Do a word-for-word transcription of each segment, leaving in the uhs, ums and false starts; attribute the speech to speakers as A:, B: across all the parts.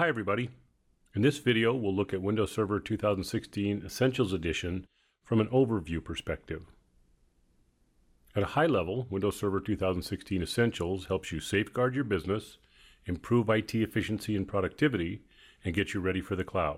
A: Hi everybody. In this video, we'll look at Windows Server two thousand sixteen Essentials Edition from an overview perspective. At a high level, Windows Server two thousand sixteen Essentials helps you safeguard your business, improve I T efficiency and productivity, and get you ready for the cloud.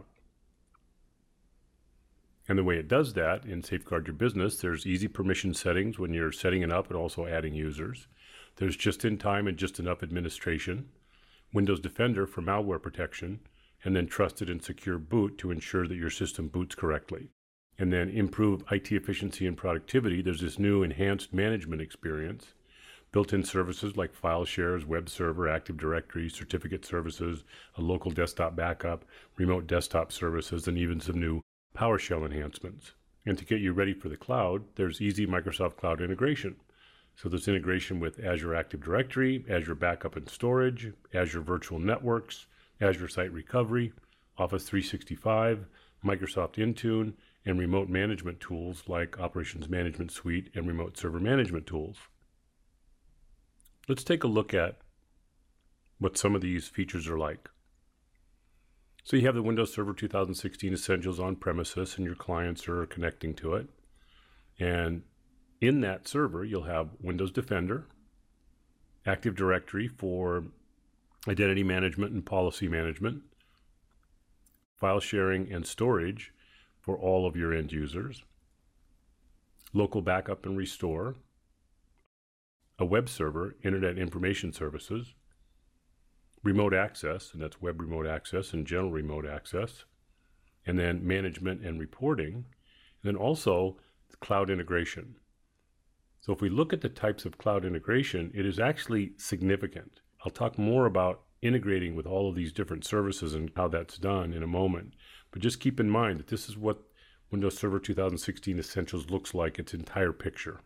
A: And the way it does that in Safeguard Your Business, there's easy permission settings when you're setting it up and also adding users. There's just-in-time and just-enough administration, Windows Defender for malware protection, and then trusted and secure boot to ensure that your system boots correctly. And then improve I T efficiency and productivity. There's this new enhanced management experience, built-in services like file shares, web server, Active Directory, certificate services, a local desktop backup, remote desktop services, and even some new PowerShell enhancements. And to get you ready for the cloud, there's easy Microsoft Cloud integration. So there's integration with Azure Active Directory, Azure Backup and Storage, Azure Virtual Networks, Azure Site Recovery, Office three sixty-five, Microsoft Intune, and remote management tools like Operations Management Suite and Remote Server Management tools. Let's take a look at what some of these features are like. So you have the Windows Server two thousand sixteen Essentials on premises and your clients are connecting to it. And in that server, you'll have Windows Defender, Active Directory for identity management and policy management, file sharing and storage for all of your end users, local backup and restore, a web server, Internet Information Services, remote access, and that's web remote access and general remote access, and then management and reporting, and then also cloud integration. So if we look at the types of cloud integration, it is actually significant. I'll talk more about integrating with all of these different services and how that's done in a moment. But just keep in mind that this is what Windows Server two thousand sixteen Essentials looks like, its entire picture.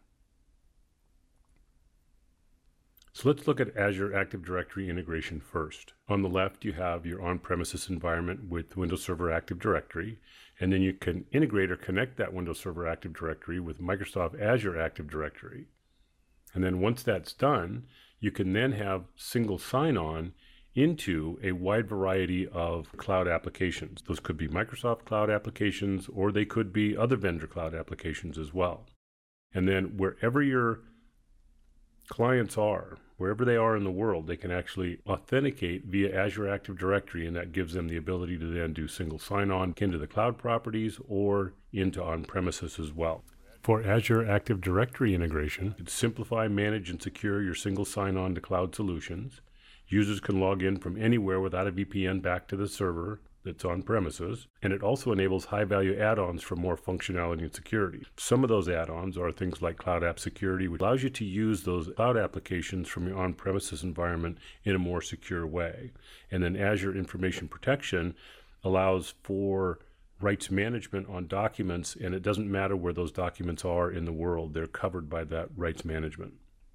A: So let's look at Azure Active Directory integration first. On the left, you have your on-premises environment with Windows Server Active Directory, and then you can integrate or connect that Windows Server Active Directory with Microsoft Azure Active Directory. And then once that's done, you can then have single sign-on into a wide variety of cloud applications. Those could be Microsoft cloud applications, or they could be other vendor cloud applications as well. And then wherever your clients are, wherever they are in the world, they can actually authenticate via Azure Active Directory, and that gives them the ability to then do single sign-on into the cloud properties or into on-premises as well. For Azure Active Directory integration, it's simplify, manage, and secure your single sign-on to cloud solutions. Users can log in from anywhere without a V P N back to the server that's on premises, and it also enables high-value add-ons for more functionality and security. Some of those add-ons are things like Cloud App Security, which allows you to use those cloud applications from your on-premises environment in a more secure way. And then Azure Information Protection allows for rights management on documents, and it doesn't matter where those documents are in the world, they're covered by that rights management.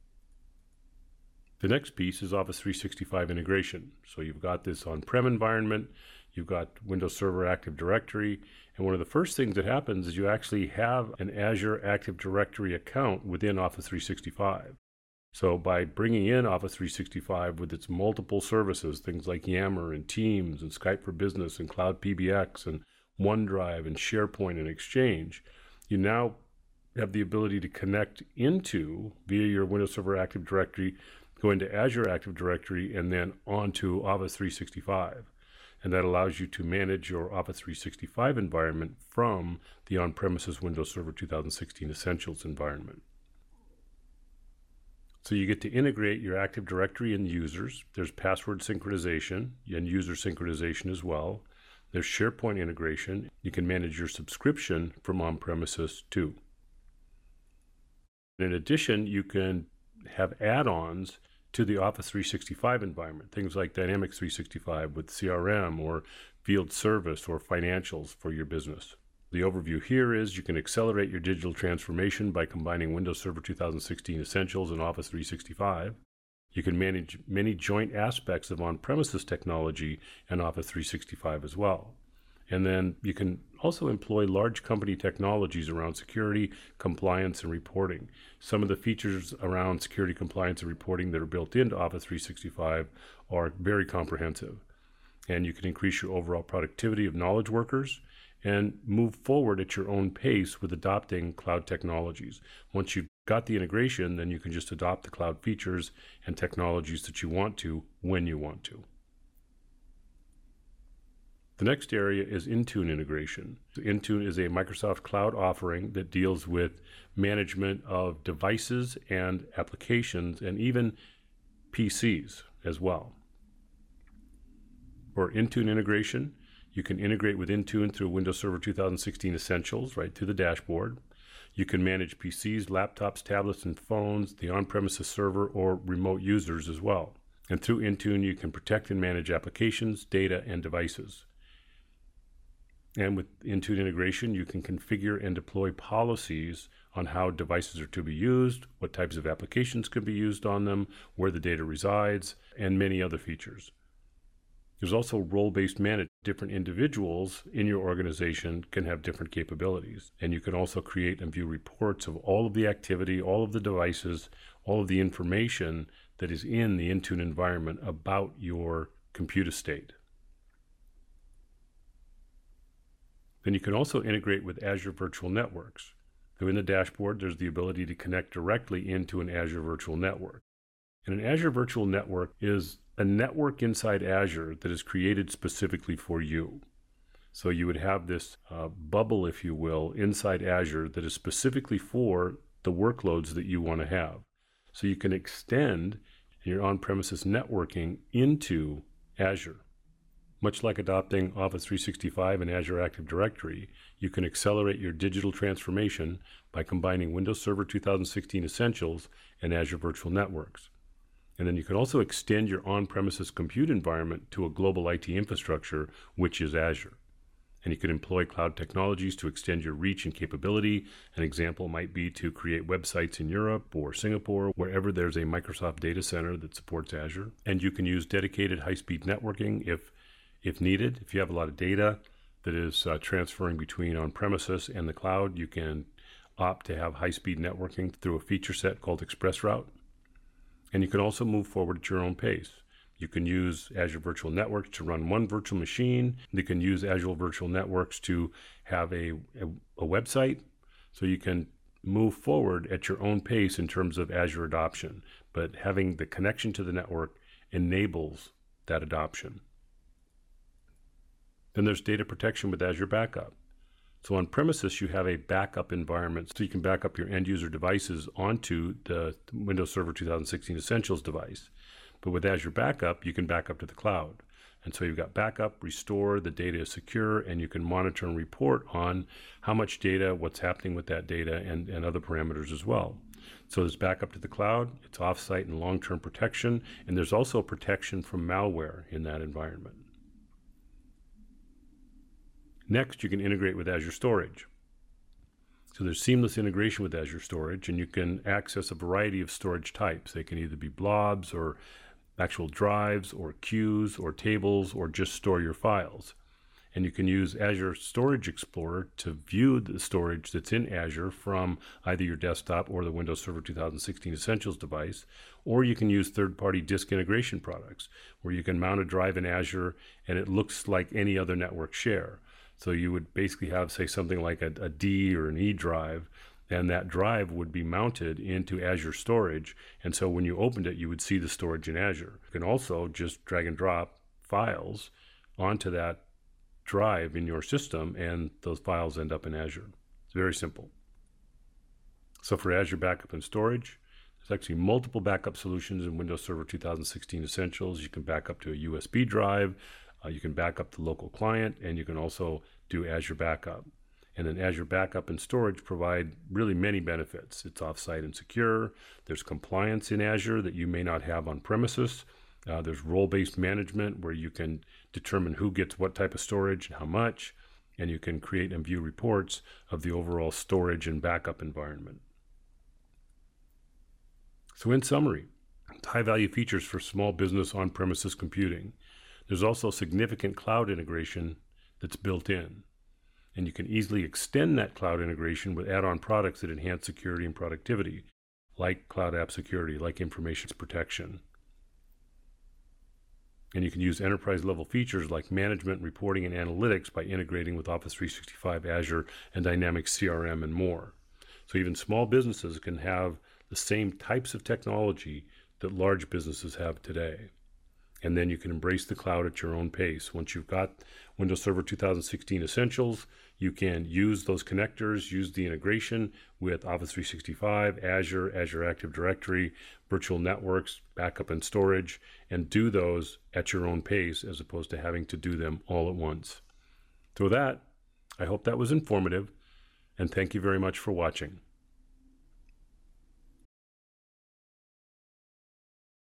A: The next piece is Office three sixty-five integration. So you've got this on-prem environment, you've got Windows Server Active Directory, and one of the first things that happens is you actually have an Azure Active Directory account within Office three sixty-five. So by bringing in Office three sixty-five with its multiple services, things like Yammer and Teams and Skype for Business and Cloud P B X and OneDrive and SharePoint and Exchange, you now have the ability to connect into, via your Windows Server Active Directory, go into Azure Active Directory, and then onto Office three sixty-five. And that allows you to manage your Office three sixty-five environment from the on-premises Windows Server two thousand sixteen Essentials environment. So you get to integrate your Active Directory and users. There's password synchronization and user synchronization as well. There's SharePoint integration. You can manage your subscription from on-premises too. In addition, you can have add-ons to the Office three sixty-five environment, things like Dynamics three sixty-five with C R M or field service or financials for your business. The overview here is you can accelerate your digital transformation by combining Windows Server two thousand sixteen Essentials and Office three sixty-five. You can manage many joint aspects of on-premises technology and Office three sixty-five as well. And then you can also employ large company technologies around security, compliance, and reporting. Some of the features around security, compliance, and reporting that are built into Office three sixty-five are very comprehensive. and you can increase your overall productivity of knowledge workers and move forward at your own pace with adopting cloud technologies. Once you've got the integration, then you can just adopt the cloud features and technologies that you want to when you want to. The next area is Intune integration. Intune is a Microsoft cloud offering that deals with management of devices and applications and even P Cs as well. For Intune integration, you can integrate with Intune through Windows Server two thousand sixteen Essentials, right through the dashboard. You can manage P Cs, laptops, tablets, and phones, the on-premises server, or remote users as well. And through Intune, you can protect and manage applications, data, and devices. And with Intune integration, you can configure and deploy policies on how devices are to be used, what types of applications can be used on them, where the data resides, and many other features. There's also role-based management. Different individuals in your organization can have different capabilities. And you can also create and view reports of all of the activity, all of the devices, all of the information that is in the Intune environment about your compute estate. Then you can also integrate with Azure Virtual Networks. So in the dashboard, there's the ability to connect directly into an Azure Virtual Network. And an Azure Virtual Network is a network inside Azure that is created specifically for you. So you would have this uh, bubble, if you will, inside Azure that is specifically for the workloads that you want to have. So you can extend your on-premises networking into Azure. Much like adopting Office three sixty-five and Azure Active Directory, you can accelerate your digital transformation by combining Windows Server two thousand sixteen Essentials and Azure Virtual Networks. And then you can also extend your on-premises compute environment to a global I T infrastructure, which is Azure. And you can employ cloud technologies to extend your reach and capability. An example might be to create websites in Europe or Singapore, wherever there's a Microsoft data center that supports Azure. And you can use dedicated high-speed networking if, if needed. If you have a lot of data that is uh, transferring between on-premises and the cloud, you can opt to have high-speed networking through a feature set called ExpressRoute. And you can also move forward at your own pace. You can use Azure Virtual Networks to run one virtual machine. You can use Azure Virtual Networks to have a, a, a website. So you can move forward at your own pace in terms of Azure adoption. But having the connection to the network enables that adoption. Then there's data protection with Azure Backup. So on premises, you have a backup environment, so you can back up your end user devices onto the Windows Server two thousand sixteen Essentials device. But with Azure Backup, you can back up to the cloud. And so you've got backup, restore, the data is secure, and you can monitor and report on how much data, what's happening with that data, and, and other parameters as well. So there's backup to the cloud, it's offsite and long-term protection, and there's also protection from malware in that environment. Next, you can integrate with Azure Storage. So there's seamless integration with Azure Storage, and you can access a variety of storage types. They can either be blobs or actual drives or queues or tables or just store your files. And you can use Azure Storage Explorer to view the storage that's in Azure from either your desktop or the Windows Server two thousand sixteen Essentials device, or you can use third-party disk integration products where you can mount a drive in Azure and it looks like any other network share. So you would basically have, say, something like a, a D or an E drive, and that drive would be mounted into Azure Storage. And so when you opened it, you would see the storage in Azure. You can also just drag and drop files onto that drive in your system, and those files end up in Azure. It's very simple. So for Azure Backup and Storage, there's actually multiple backup solutions in Windows Server two thousand sixteen Essentials. You can back up to a U S B drive. Uh, you can back up the local client, and you can also do Azure Backup. And then Azure Backup and Storage provide really many benefits. It's offsite and secure. There's compliance in Azure that you may not have on premises. Uh, there's role-based management where you can determine who gets what type of storage and how much, and you can create and view reports of the overall storage and backup environment. So in summary, high-value features for small business on-premises computing. There's also significant cloud integration that's built in. And you can easily extend that cloud integration with add-on products that enhance security and productivity, like Cloud App Security, like Information Protection. And you can use enterprise level features like management, reporting, and analytics by integrating with Office three sixty-five, Azure, and Dynamics C R M and more. So even small businesses can have the same types of technology that large businesses have today. And then you can embrace the cloud at your own pace. Once you've got Windows Server two thousand sixteen Essentials, you can use those connectors, use the integration with Office three sixty-five, Azure, Azure Active Directory, virtual networks, backup and storage, and do those at your own pace as opposed to having to do them all at once. So with that, I hope that was informative, and thank you very much for watching.